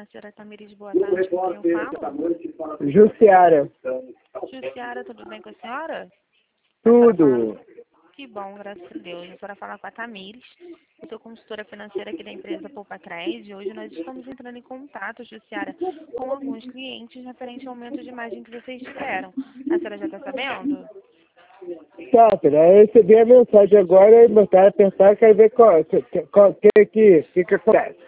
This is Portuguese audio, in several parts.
Financeira Tamires, boa tarde. Com quem eu falo? Jussiara. Jussiara, tudo bem com a senhora? Tudo. Que bom, graças a Deus. Eu quero falar com a Tamires. Eu sou consultora financeira aqui da empresa Poupa Crédito. Hoje nós estamos entrando em contato, Jussiara, com alguns clientes referente ao aumento de margem que vocês tiveram. A senhora já está sabendo? Tá, filha, eu recebi a mensagem agora e botaram apertar, quero ver que acontece.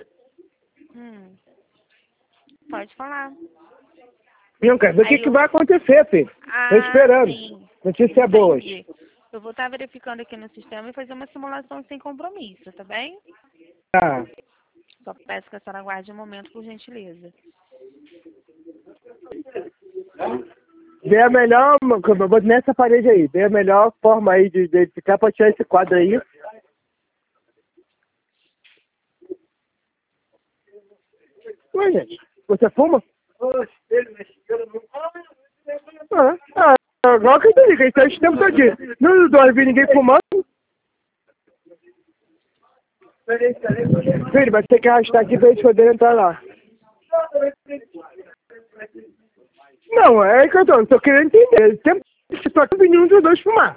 Pode falar. Não, quero ver o que vai acontecer, filho. Tô esperando. Sim. Notícia boa. Entendi. Eu vou estar verificando aqui no sistema e fazer uma simulação sem compromisso, tá bem? Tá. Só peço que a senhora aguarde um momento, por gentileza. Vê a melhor, nessa parede aí, vê a melhor forma aí de ficar pra tirar esse quadro aí. Ué, gente, você fuma? Igual que eu te digo, a gente tá esse tempo todinho. Não vi ninguém fumando. Filho, vai ter que arrastar aqui pra eles poderem entrar lá. Não, é que eu tô querendo entender. Tempo que só tem nenhum dos dois fumar.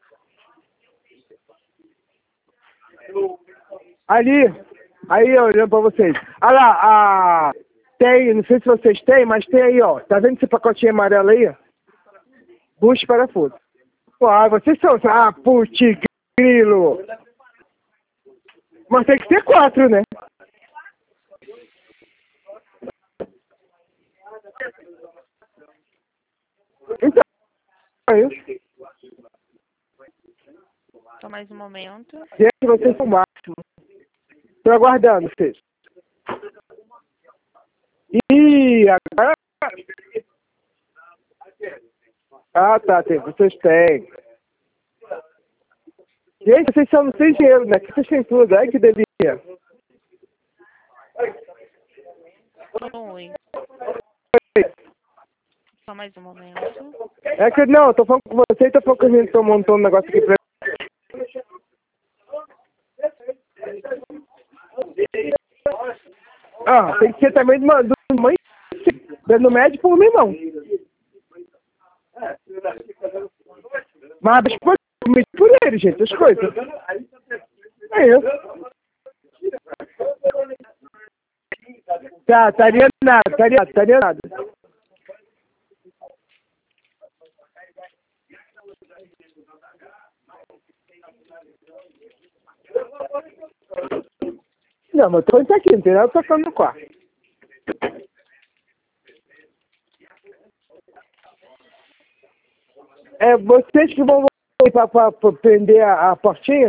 Ali, aí, olhando pra vocês. Olha lá, tem, não sei se vocês têm, mas tem aí, ó. Tá vendo esse pacotinho amarelo aí? Bucho parafuso. Pô, vocês são, putz, grilo. Mas tem que ter 4, né? Então, é isso. Só mais um momento. Deixa vocês o máximo. Tô aguardando, vocês. Ih, agora... tá, tem. Vocês têm. Gente, vocês são sem dinheiro, né? Que vocês têm tudo. Ai, que delícia. Oi. Só mais um momento. É que não, tô falando com você e tô falando que a gente tô montando um negócio aqui pra... tem que ser também do mãe, do médico por mim, não. Mas por ele, gente, as coisas. É isso. Estaria nada. Não, mas eu tô aqui, não tem nada tocando no quarto. É vocês que vão pra prender a portinha?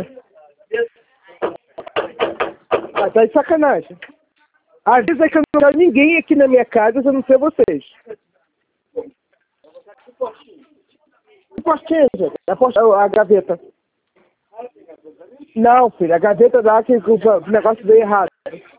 Tá de sacanagem. Avisa que eu não quero ninguém aqui na minha casa, a não ser vocês. Que portinha, gente? A gaveta. Não, filho, a gaveta lá que o negócio veio errado.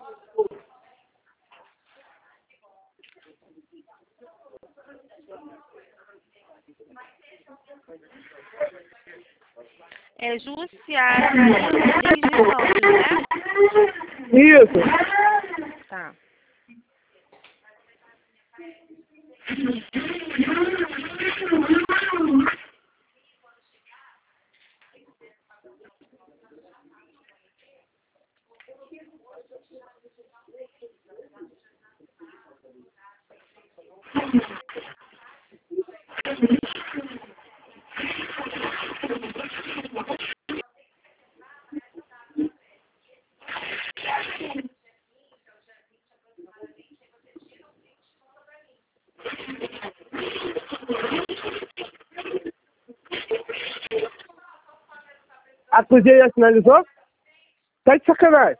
É Jussiara Tamires de Santos, né? Isso. Tá. A cozinha já finalizou? Tá de sacanagem.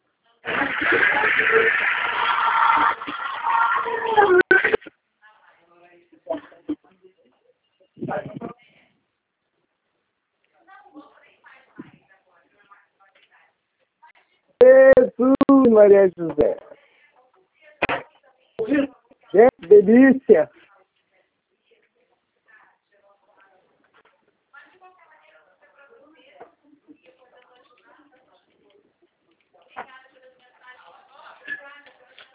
Jesus, Maria José. Gente, delícia.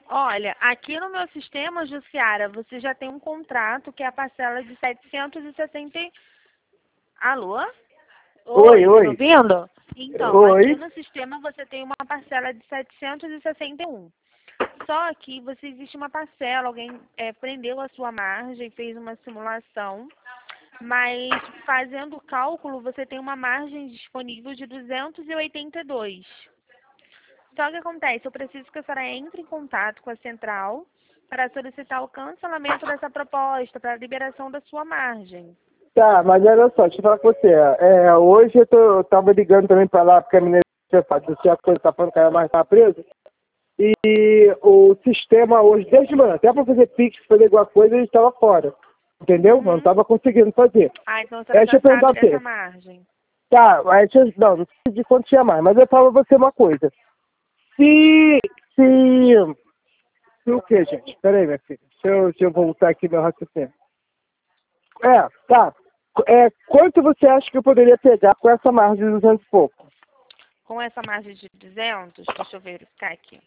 Olha, aqui no meu sistema, Jussiara, você já tem um contrato que é a parcela de 760. Alô? Oi, Tá me oi. ouvindo? Então, aqui Oi. no sistema você tem uma parcela de 761. Só que existe uma parcela, alguém prendeu a sua margem, fez uma simulação, mas fazendo o cálculo você tem uma margem disponível de 282. Só que acontece, eu preciso que a senhora entre em contato com a central para solicitar o cancelamento dessa proposta, para a liberação da sua margem. Tá, mas olha só, deixa eu falar com você. Hoje eu tava ligando também pra lá, porque a menina tinha coisa, tá falando que ela mais tá presa. E o sistema hoje, desde manhã, até pra fazer Pix, fazer alguma coisa, ele estava fora. Entendeu? Eu não tava conseguindo fazer. Então você Deixa já eu perguntar sabe pra você. dessa margem. Tá, mas não sei de quanto tinha mais, mas eu falo pra você uma coisa. Se, se o quê, gente? Peraí, minha filha. Deixa eu voltar aqui meu raciocínio. Tá. Quanto você acha que eu poderia pegar com essa margem de 200 e pouco? Com essa margem de 200, deixa eu verificar aqui.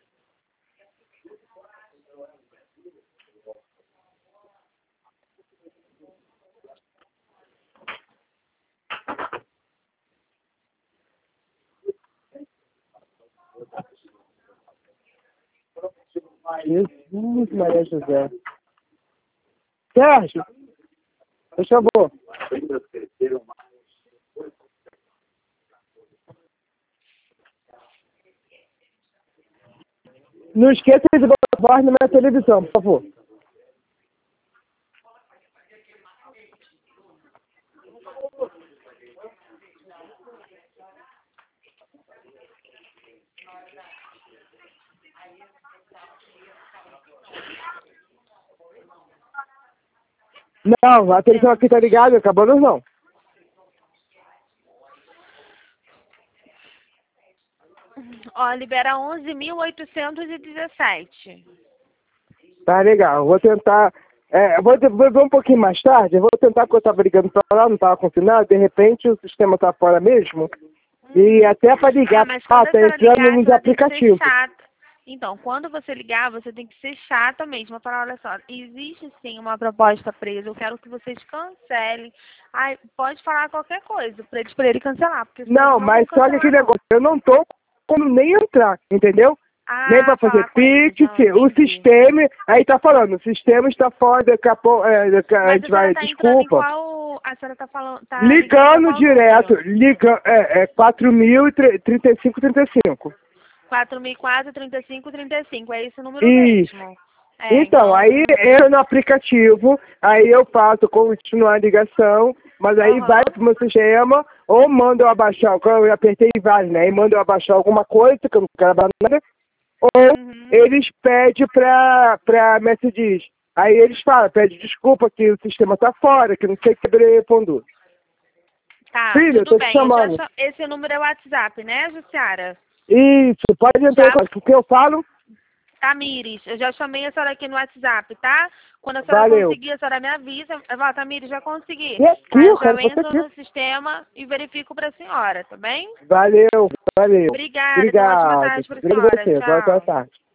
Jesus, Maria José. Sérgio, por favor. Não esqueça de botar voz na minha televisão, por favor. Não, a televisão aqui tá ligada, acabou não. Ó, libera 11.817. Tá legal, vou tentar. Vou ver um pouquinho mais tarde, eu vou tentar que eu tava ligando pra lá, não tava confinado, de repente o sistema tá fora mesmo. E até pra ligar, Mas quando a tá senhora entrando ligar, a nos senhora tem que ser aplicativos. chata. Então, quando você ligar, você tem que ser chata mesmo. Falar, olha só, existe sim uma proposta presa, eu quero que vocês cancelem. Aí, pode falar qualquer coisa para eles poderem cancelar, porque senão Não, eles não mas vão olha cancelar, que não. negócio, eu não tô como nem entrar, entendeu? Nem pra fazer Falar com eles, Pix, o entendi. sistema, aí tá falando, o sistema está fora, daqui a pouco, a Mas gente a senhora vai, tá entrando em desculpa. qual... A senhora tá falando, tá ligando pra Ligando qual direto, número? 4.035,35. 4.004-3535, é esse o número Isso. mesmo. Então, Então... aí entra no aplicativo, aí eu faço continuar a ligação, mas aí vai pro meu sistema, ou manda eu abaixar, quando eu apertei vários, né? E manda eu abaixar alguma coisa, que eu não quero abaixar nada, ou eles pedem pra me diz. Aí eles falam, pede desculpa que o sistema tá fora, que não sei o que respondo. Tá, Filho, eu tudo tô te bem. chamando. Esse número é o WhatsApp, né, Jussiara? Isso, pode entrar, Já, porque eu falo, Tamires, eu já chamei a senhora aqui no WhatsApp, tá? Quando a senhora valeu. conseguir, a senhora me avisa. Eu falo, Tamires, já consegui. E aqui, Tá, eu eu já quero você entro aqui. no sistema e verifico pra senhora, tá bem? Valeu, valeu. Obrigada, tenha uma ótima Obrigado. tarde pra Obrigado a senhora. você. Boa Tchau. tarde.